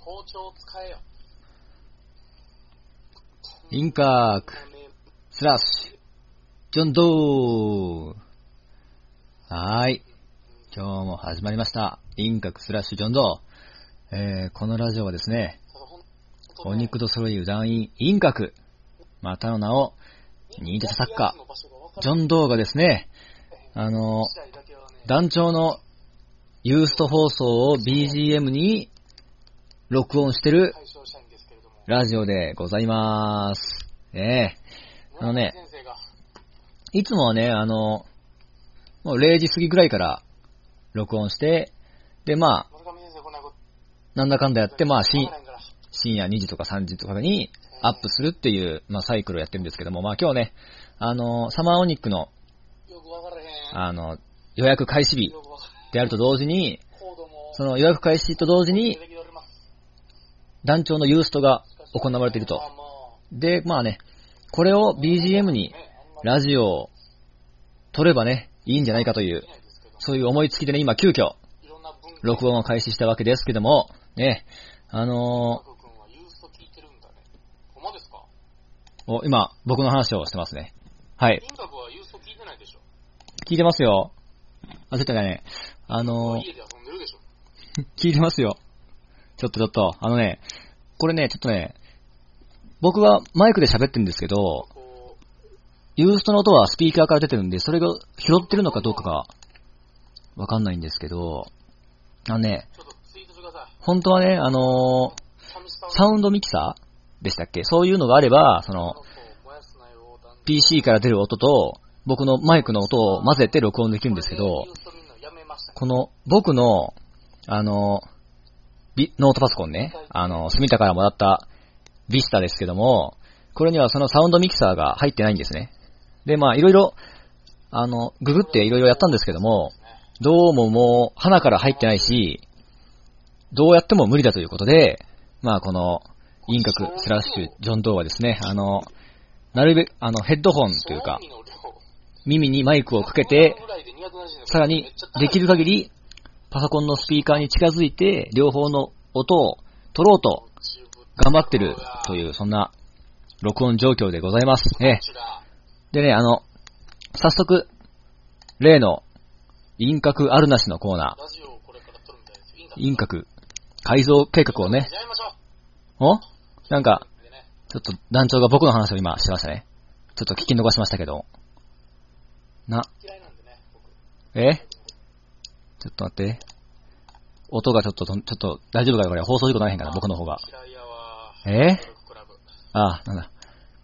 包丁使えよ。 インカークスラッシュジョンドー。はーい、今日も始まりましたインカクスラッシュジョンドー。このラジオはですね、お肉と揃いう団員インカク、またの名を新手作家ジョンドーがですね、団長のユースト放送を BGM に録音してるラジオでございます。いつもはね、もう0時過ぎぐらいから録音して、で、まあ、なんだかんだやって、まあ、深夜2時とか3時とかにアップするっていう、まあ、サイクルをやってるんですけども、まあ今日ね、サマーオニックの、予約開始日であると同時に、その予約開始と同時に、団長のユーストが行われていると。で、まあね、これを BGM にラジオを撮ればね、いいんじゃないかという、そういう思いつきでね、今急遽、録音を開始したわけですけども、ね、今、僕の話をしてますね。はい。聞いてますよ。絶対ね、聞いてますよ。ちょっと、これね、ちょっとね、僕がマイクで喋ってるんですけど、ユーストの音はスピーカーから出てるんで、それが拾ってるのかどうかがわかんないんですけど、本当はね、サウンドミキサーでしたっけ？そういうのがあれば、PC から出る音と、僕のマイクの音を混ぜて録音できるんですけど、この、僕の、ノートパソコンね、住田からもらったビスタですけども、これにはそのサウンドミキサーが入ってないんですね。で、まあ、いろいろ、ググっていろいろやったんですけども、どうももう、鼻から入ってないし、どうやっても無理だということで、まあ、この、インカクスラッシュジョンドーはですね、なるべく、ヘッドホンというか、耳にマイクをかけて、さらに、できる限り、パソコンのスピーカーに近づいて、両方の音を取ろうと、頑張ってるという、そんな、録音状況でございます。でね、早速、例の、インカクあるなしのコーナー、インカク改造計画をね、なんか、ちょっと団長が僕の話を今してましたね。ちょっと聞き逃しましたけど。ちょっと待って。音がちょっと大丈夫かよこれ。放送事故ならへんかな、僕の方が。なんだ。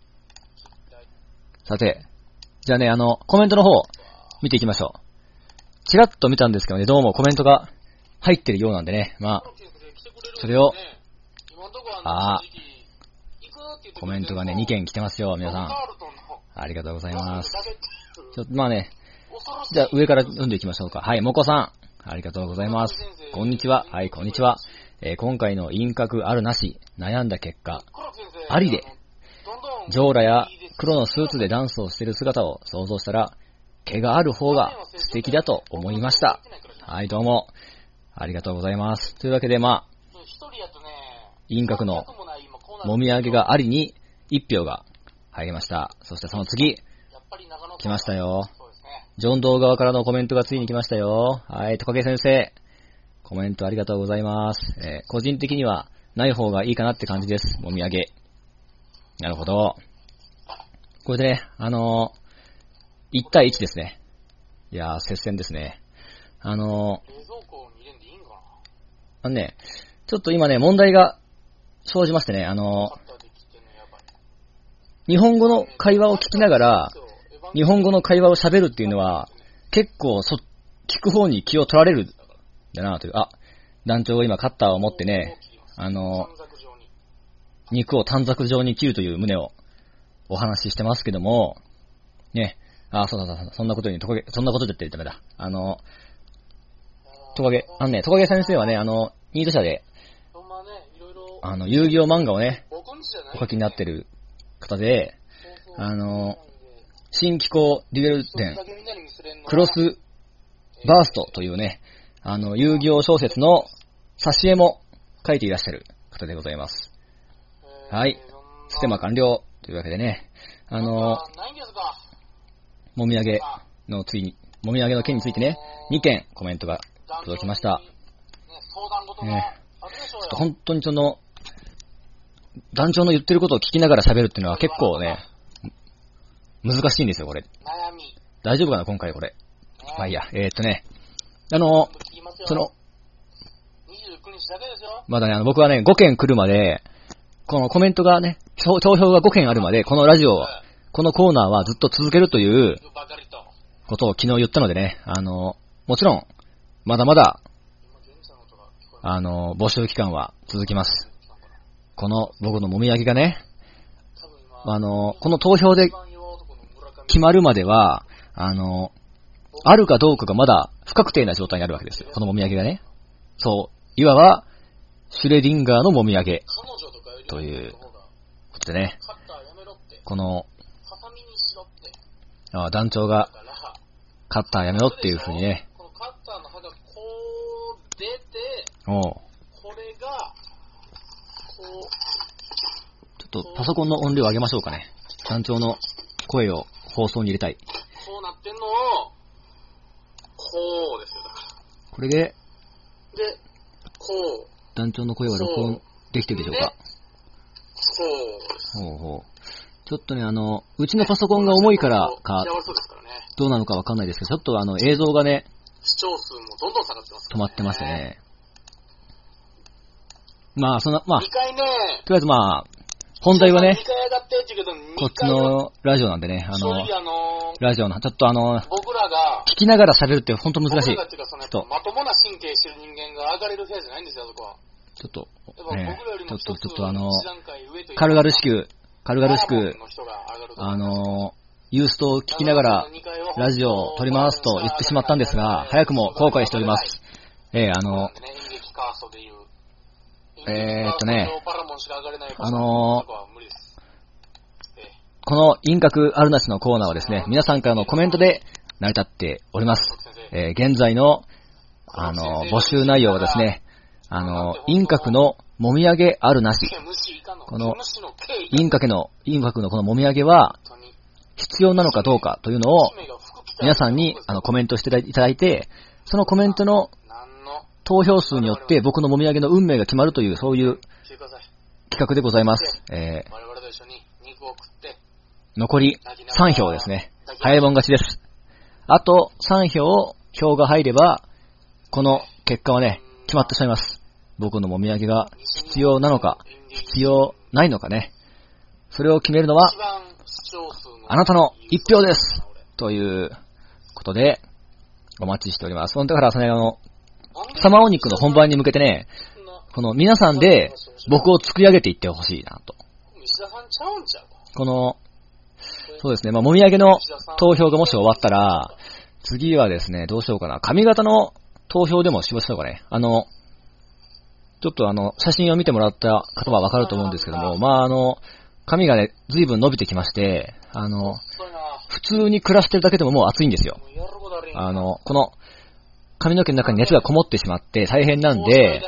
さて。じゃあね、コメントの方、見ていきましょう。チラッと見たんですけどね、どうもコメントが入ってるようなんでね。まあ、それを、コメントがね、2件来てますよ、皆さん。ありがとうございます。まあね、じゃあ上から読んでいきましょうか。はい、もこさん。ありがとうございます。こんにちは。はい、こんにちは。今回のインカクあるなし、悩んだ結果、ありで、ジョーラや黒のスーツでダンスをしている姿を想像したら、毛がある方が素敵だと思いました。はい、どうも。ありがとうございます。というわけで、まあ、インカクのもみあげがありに1票が入りました。そしてその次、来ましたよ。ジョンドー側からのコメントがついに来ましたよ。はい、トカゲ先生。コメントありがとうございます。個人的にはない方がいいかなって感じです。もみあげ。なるほど。これでね、1対1ですね。いやー、接戦ですね。ちょっと今ね、問題が生じましてね、日本語の会話を聞きながら、日本語の会話を喋るっていうのは、結構聞く方に気を取られるんだなという。団長が今カッターを持ってね、肉を短冊状に切るという旨をお話ししてますけども、ね、そんなことに、そんなことでってダメだ。トカゲ先生はね、ニート社で、遊戯王漫画をね、お書きになってる方で、新機構デュエル伝、クロスバーストというね、遊戯王小説の挿絵も書いていらっしゃることでございます。はい。ステマ完了というわけでね、もみあげの件についてね、2件コメントが届きました。ちょっと本当に団長の言ってることを聞きながら喋るっていうのは結構ね、難しいんですよ、これ。大丈夫かな、今回これ。まあいいや、まだね、僕はね、5件来るまで、このコメントがね、投票が5件あるまで、このラジオ、このコーナーはずっと続けるということを昨日言ったのでね、もちろん、まだまだ、募集期間は続きます。この僕のもみあげがね、この投票で決まるまでは、あるかどうかがまだ不確定な状態にあるわけですよ。このもみあげがね。そう、いわば、シュレディンガーのもみあげということでね、この、団長がカッターやめろっていう風にね、ちょっとパソコンの音量上げましょうかね。団長の声を放送に入れたい。 こうなってんのを、こうですよ。 これで、 こう。 団長の声は録音できてるでしょうか。 こう。 ちょっとね、うちのパソコンが重いからか、どうなのかわかんないですけど、ちょっと映像がね、 視聴数もどんどん下がってます、 止まってましてね。まあ、とりあえずまあ、本題はね、こっちのラジオなんでね、ラジオの、ちょっと僕らが、 聞きながら喋るって本当難しい。 まともな神経してる人間が上がれる部屋じゃないんですよ、そこは。 ちょっと軽々しく、ユーストを聞きながら、ラジオを撮りますと言ってしまったんですが、早くも後悔しております。この陰角あるなしのコーナーはですね、皆さんからのコメントで成り立っております。現在の、募集内容はですね、陰角のもみあげあるなし。この陰角のこのもみあげは必要なのかどうかというのを皆さんにコメントしていただいて、そのコメントの投票数によって僕のもみあげの運命が決まるという、そういう企画でございます。残り3票ですね。早いもん勝ちです。あと3票が入れば、この結果はね、決まってしまいます。僕のもみあげが必要なのか、必要ないのかね。それを決めるのは、あなたの1票です。ということで、お待ちしております。だからサマーオニックの本番に向けてね、この皆さんで僕を作り上げていってほしいなと。そうですね、もみあげの投票がもし終わったら、次はですね、どうしようかな。髪型の投票でもしましょうかね。ちょっと写真を見てもらった方はわかると思うんですけども、髪がね、随分伸びてきまして、普通に暮らしてるだけでももう暑いんですよ。この、髪の毛の中に熱がこもってしまって大変なんで、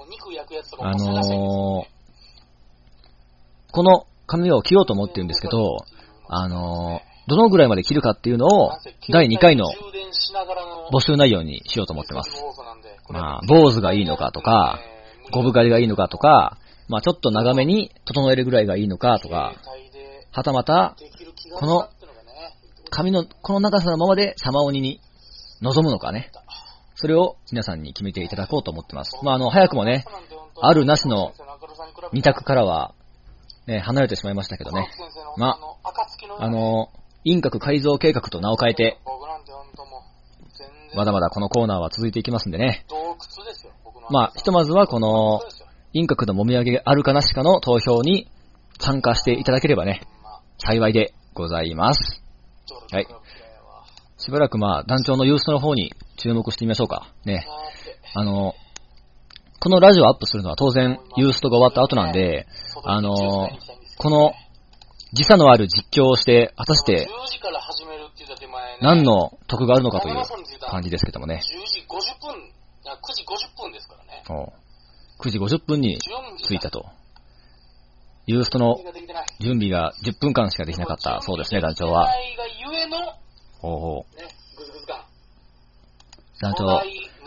この髪を切ろうと思ってるんですけど、どのぐらいまで切るかっていうのを、第2回の募集内容にしようと思ってます。坊主がいいのかとか、ゴブ刈りがいいのかとか、ちょっと長めに整えるぐらいがいいのかとか、はたまた、この髪のこの長さのままでサマオニに臨むのかね。それを皆さんに決めていただこうと思ってます。早くもね、あるなしの2択からは、ね、離れてしまいましたけどね。陰角改造計画と名を変えて、まだまだこのコーナーは続いていきますんでね。ひとまずはこの陰角のもみあげあるかなしかの投票に参加していただければね、幸いでございます。はい。しばらく団長のユーストの方に注目してみましょうか。ね。このラジオをアップするのは当然ユーストが終わった後なんで、この時差のある実況をして、果たして何の得があるのかという感じですけどもね。 9時50分ですからね。 9時50分についたと。ユーストの準備が10分間しかできなかったそうですね、団長は。ほうほう。団長、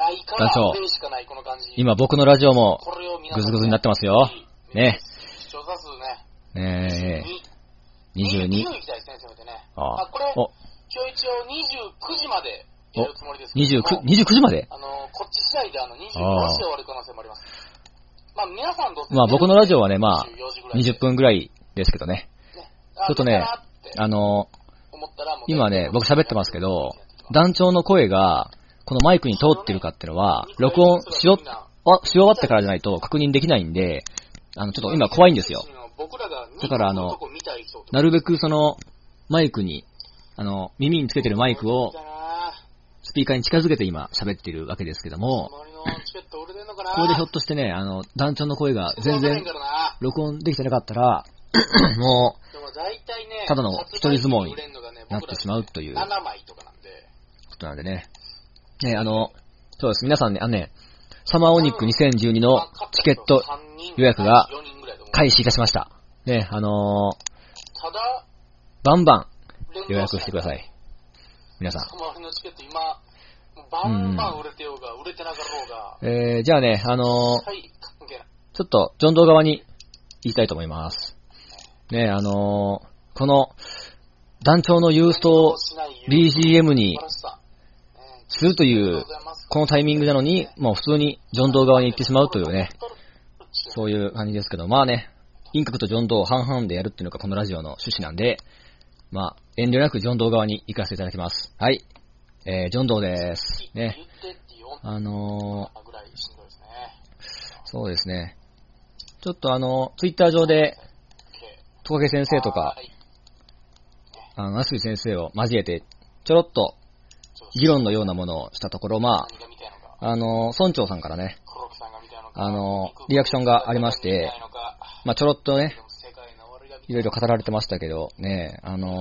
今僕のラジオもグズグズになってますよ。ね。22。ああ。お。 今日一応29時までやるつもりですけども。 29時までこっち次第で25時で終わる可能性もあります。まあ皆さんどうせまあ僕のラジオはね、まあ20分ぐらいですけどね。ちょっとね、今ね、僕喋ってますけど、団長の声がこのマイクに通ってるかっていうのは、録音し終わってからじゃないと確認できないんで、ちょっと今怖いんですよ。だからなるべくそのマイクに、耳につけてるマイクをスピーカーに近づけて今喋っているわけですけども、ここでひょっとしてね、団長の声が全然録音できてなかったら、もう、ただの一人相撲になってしまうということなんでね。ね、そうです、皆さんね、サマーオニック2012のチケット予約が開始いたしました。ね、バンバン予約してください。皆さん。じゃあね、ちょっと、ジョンドー側に言いたいと思います。ね、この、団長のユーストを BGM にするという、このタイミングなのに、もう普通にジョンドー側に行ってしまうというね、そういう感じですけど、まあね、インカクとジョンドー半々でやるっていうのがこのラジオの趣旨なんで、まあ、遠慮なくジョンドー側に行かせていただきます。はい。ジョンドーです。ね。そうですね。ちょっとツイッター上で、トカゲ先生とか、アスリ先生を交えて、ちょろっと、議論のようなものをしたところ、まあ、村長さんからね、リアクションがありまして、まあ、ちょろっとね、いろいろ語られてましたけど、ね、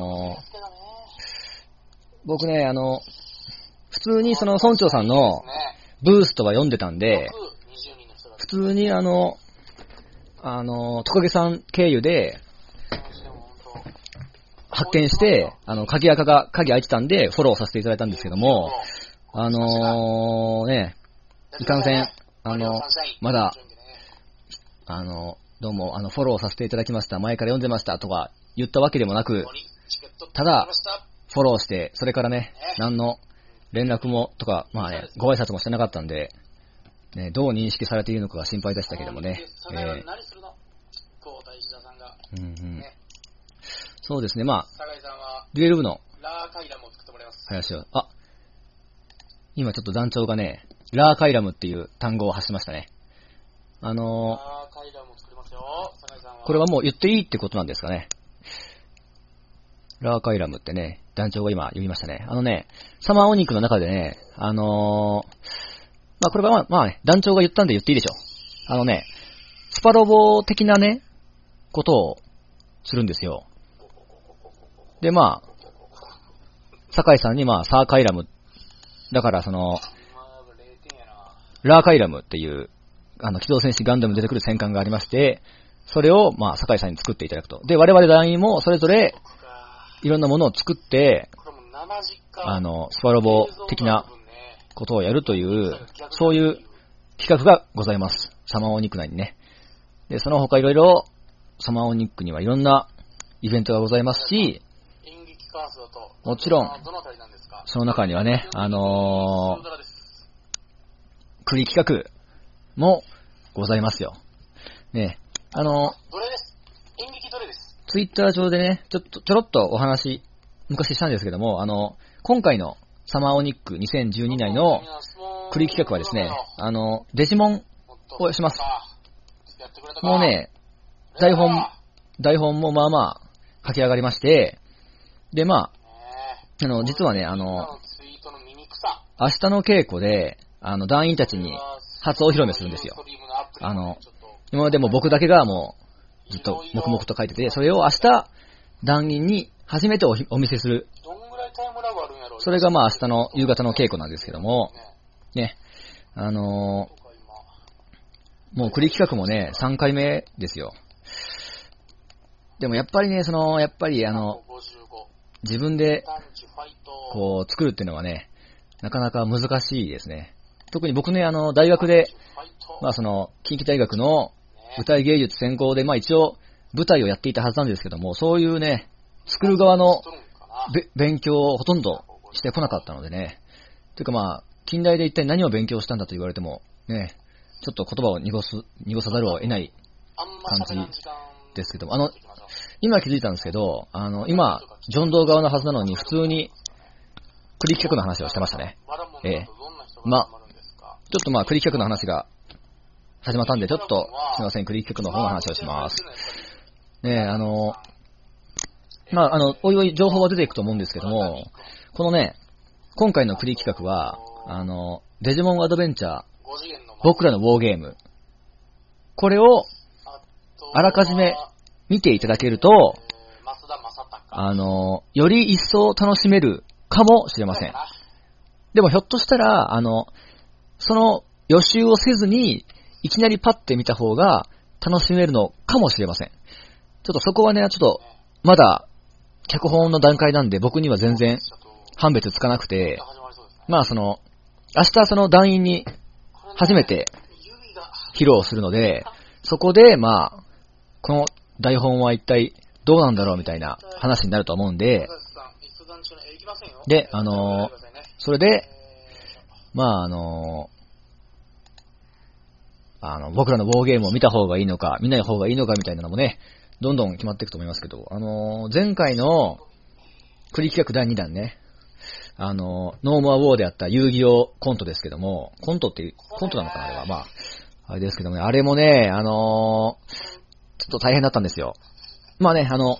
僕ね、普通にその村長さんのブーストは読んでたんで、普通にトカゲさん経由で、発見して、鍵開いてたんで、フォローさせていただいたんですけども、ね、いかんせん、まだ、どうも、フォローさせていただきました、前から読んでましたとか言ったわけでもなく、ただ、フォローして、それからね、何の連絡も、とか、まあね、ご挨拶もしてなかったんで、ね、どう認識されているのかが心配でしたけどもね。そうですね、まあ、デュエル部の林を、今ちょっと団長がね、ラーカイラムっていう単語を発しましたね。これはもう言っていいってことなんですかね。ラーカイラムってね、団長が今言いましたね。サマーオニックの中でね、まあこれはまあね、団長が言ったんで言っていいでしょ。スパロボ的なね、ことをするんですよ。で、まあ、酒井さんにまあ、サーカイラム、だからラーカイラムっていう、機動戦士ガンダムに出てくる戦艦がありまして、それをまあ、酒井さんに作っていただくと。で、我々団員もそれぞれ、いろんなものを作って、スパロボ的なことをやるという、そういう企画がございます。サマーオニック内にね。で、その他いろいろ、サマーオニックにはいろんなイベントがございますし、もちろん、その中にはね、栗企画もございますよ。ね、ツイッター上でね、ちょろっとお話、昔したんですけども、今回のサマーオニック2012内の栗企画はですね、デジモンをします。もうね、台本もまあまあ書き上がりまして、でまあ、実はね、明日の稽古で、団員たちに初お披露目するんですよ。今までも僕だけがもう、ずっと黙々と書いてて、それを明日、団員に初めてお見せする。それがまあ明日の夕方の稽古なんですけども、ね、 もうクリ企画もね、3回目ですよ。でもやっぱりね、自分で、こう、作るっていうのはね、なかなか難しいですね。特に僕ね、大学で、近畿大学の舞台芸術専攻で、一応、舞台をやっていたはずなんですけども、そういうね、作る側の勉強をほとんどしてこなかったのでね。というか近代で一体何を勉強したんだと言われても、ね、ちょっと言葉を濁さざるを得ない感じですけども、今気づいたんですけど、今、ジョンドー側のはずなのに、普通に、クリ企画の話をしてましたね。ちょっとクリ企画の話が始まったんで、ちょっと、すいません、クリ企画の方の話をします。ねおいおい情報は出ていくと思うんですけども、このね、今回のクリ企画は、デジモンアドベンチャー、僕らのウォーゲーム。これを、あらかじめ見ていただけると、より一層楽しめるかもしれません。でもひょっとしたら、その予習をせずに、いきなりパッて見た方が楽しめるのかもしれません。ちょっとそこはね、まだ、脚本の段階なんで僕には全然判別つかなくて、明日その団員に初めて披露するので、そこでこの台本は一体どうなんだろうみたいな話になると思うんで、で、それで、僕らのウォーゲームを見た方がいいのか、見ない方がいいのかみたいなのもね、どんどん決まっていくと思いますけど、前回のクリ企画第2弾ね、ノーモアウォーであった遊戯王コントですけども、コントなのかなあれは、あれですけどもね、あれもね、ちょっと大変だったんですよ。も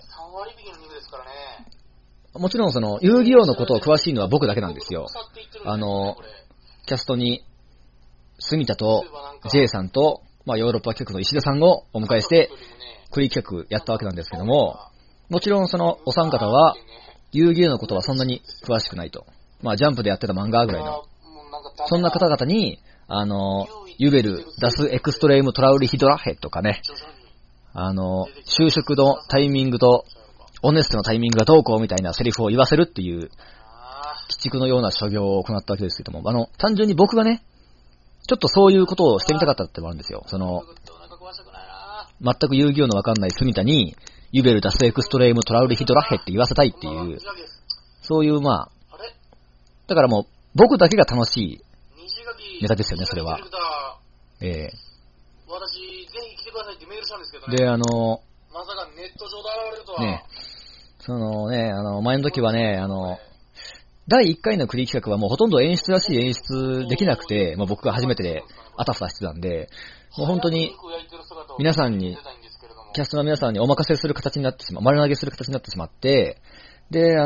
ちろん遊戯王のことを詳しいのは僕だけなんですよ。キャストに、住田と J さんと、ヨーロッパ企画の石田さんをお迎えして、クリ企画やったわけなんですけども、もちろんお三方は、遊戯王のことはそんなに詳しくないと。ジャンプでやってた漫画ぐらいの。そんな方々に、ユベル、ダス、エクストレーム、トラウリ、ヒドラヘとかね、就職のタイミングと、オネストのタイミングがどうこうみたいなセリフを言わせるっていう、鬼畜のような所業を行ったわけですけども、単純に僕がね、ちょっとそういうことをしてみたかったってのもあるんですよ。全く遊戯王のわかんない住田に、ユベル、ダス、エクストレーム、トラウリ、ヒドラヘって言わせたいっていう、そういうだからもう、僕だけが楽しいネタですよね、それは。 私、ぜひ来てくださいってメールしたんですけどね。で、 まさかネット上で現れるとは。 前の時はね、第1回のクリ企画はもうほとんど演出らしい演出できなくて、僕が初めてであたふたしてたんで、もう本当に、キャストの皆さんにお任せする形になって丸投げする形になってしまって、で、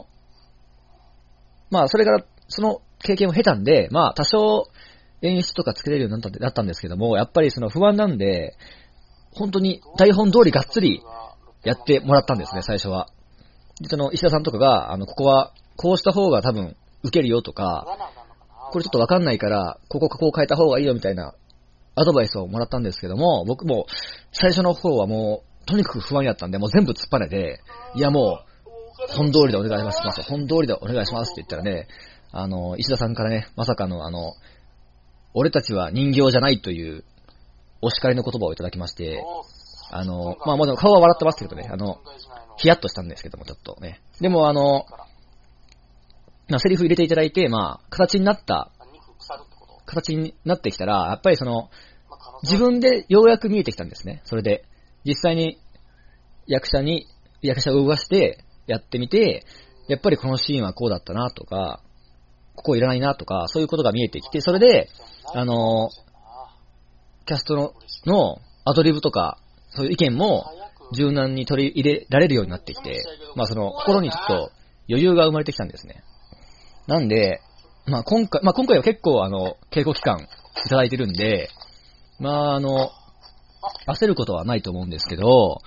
それからその経験を経たんで、多少演出とか作れるようになったんですけども、やっぱり不安なんで、本当に台本通りがっつりやってもらったんですね、最初は。で、石田さんとかが、ここはこうした方が多分受けるよとか、これちょっとわかんないから、ここ変えた方がいいよみたいなアドバイスをもらったんですけども、僕も最初の方はもう、とにかく不安やったんで、もう全部突っぱねて、いやもう、本通りでお願いします。本通りでお願いしますって言ったらね、石田さんからね、まさかの俺たちは人形じゃないというお叱りの言葉をいただきまして、もちろん顔は笑ってますけどね、ヒヤッとしたんですけども、ちょっとね。でもセリフ入れていただいて、形になってきたら、やっぱり自分でようやく見えてきたんですね。それで、実際に役者を動かしてやってみて、やっぱりこのシーンはこうだったなとか、ここいらないなとか、そういうことが見えてきて、それで、キャストのアドリブとか、そういう意見も柔軟に取り入れられるようになってきて、心にちょっと余裕が生まれてきたんですね。なんで、今回は結構稽古期間いただいてるんで、焦ることはないと思うんですけど、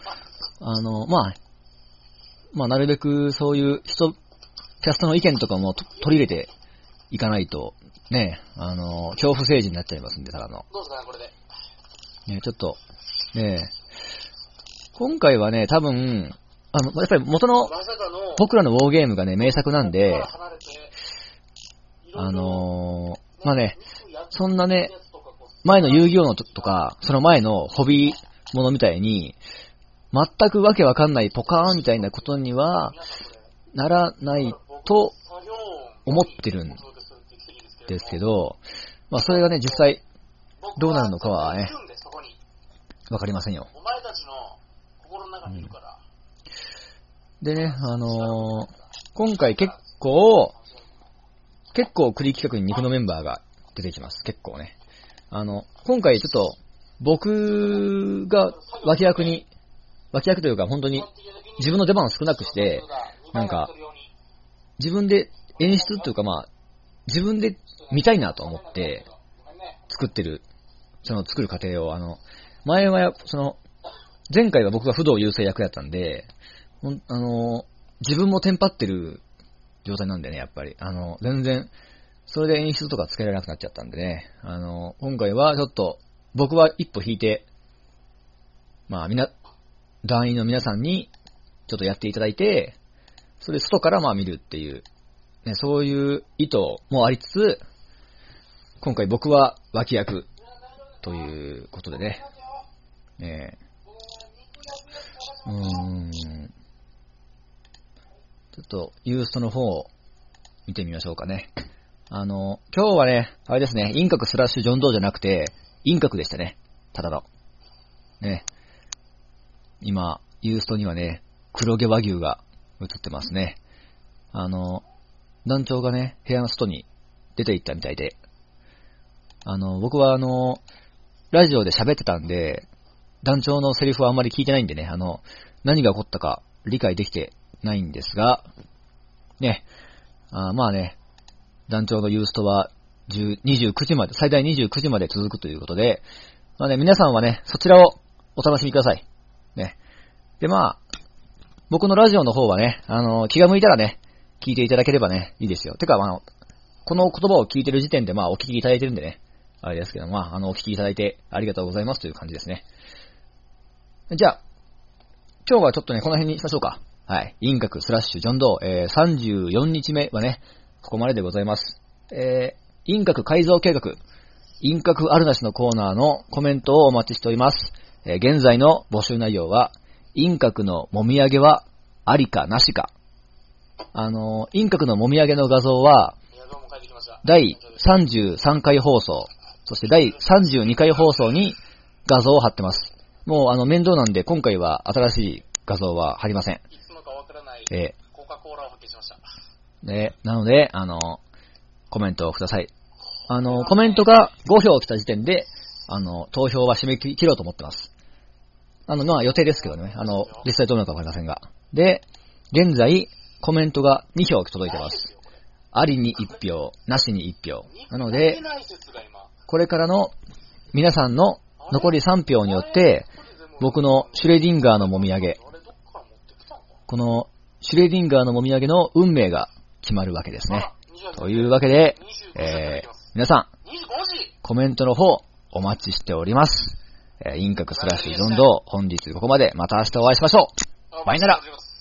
なるべくそういうキャストの意見とかも取り入れていかないと、ね、恐怖政治になっちゃいますんで、ただの。 どうですかね、これで。 ね、ちょっと、ね、今回はね、多分、やっぱり元の、僕らのウォーゲームがね、名作なんで、まあね、そんなね、前の遊戯王のとか、その前のホビーものみたいに、全くわけわかんないポカーンみたいなことには、ならないと思ってるんですけど、まあそれがね、実際、どうなるのかはね、わかりませんよ。でね、今回結構クリ企画に肉のメンバーが出てきます。結構ね。今回ちょっと、僕が脇役というか本当に自分の出番を少なくして、なんか、自分で演出というかまあ、自分で見たいなと思って作る過程を、前は、前回は僕が不動優勢役やったんで、自分もテンパってる状態なんでね、やっぱり。全然、それで演出とかつけられなくなっちゃったんでね。今回はちょっと、僕は一歩引いて、まあ、団員の皆さんに、ちょっとやっていただいて、それで外からまあ見るっていう、ね、そういう意図もありつつ、今回僕は脇役、ということでね。ちょっと、ユーストの方を見てみましょうかね。今日はね、あれですね、陰角スラッシュジョンドーじゃなくて、陰角でしたね。ただの。ね。今、ユーストにはね、黒毛和牛が映ってますね。団長がね、部屋の外に出て行ったみたいで、僕はラジオで喋ってたんで、団長のセリフはあんまり聞いてないんでね、何が起こったか理解できてないんですが、ね、まあね、団長のユーストは29時まで、最大29時まで続くということで、まあね、皆さんはね、そちらをお楽しみください。ね。で、まあ、僕のラジオの方はね、気が向いたらね、聞いていただければね、いいですよ。てか、この言葉を聞いてる時点で、まあ、お聞きいただいてるんでね、あれですけど、まあ、お聞きいただいてありがとうございますという感じですね。じゃあ、今日はちょっとね、この辺にしましょうか。はい。陰角スラッシュジョンドー、34日目はね、ここまででございます。陰角改造計画、陰角あるなしのコーナーのコメントをお待ちしております。現在の募集内容は、陰角のもみあげはありかなしか。陰角のもみあげの画像は、第33回放送、そして第32回放送に画像を貼ってます。もう面倒なんで今回は新しい画像は貼りません。 いつのかわからないコカ・コーラを発見しました。 なので、コメントをください。コメントが5票来た時点で、投票は締め切ろうと思ってます。まあ予定ですけどね、実際どうなるかわかりませんが。で、現在、コメントが2票届いてます。ありに1票、なしに1票。なので、これからの皆さんの残り3票によって、僕のシュレディンガーのもみあげ、このシュレディンガーのもみあげの運命が決まるわけですね。というわけで、皆さん、コメントの方、お待ちしております。陰角スラッシュジョンドー、本日ここまで、また明日お会いしましょう。バイなら。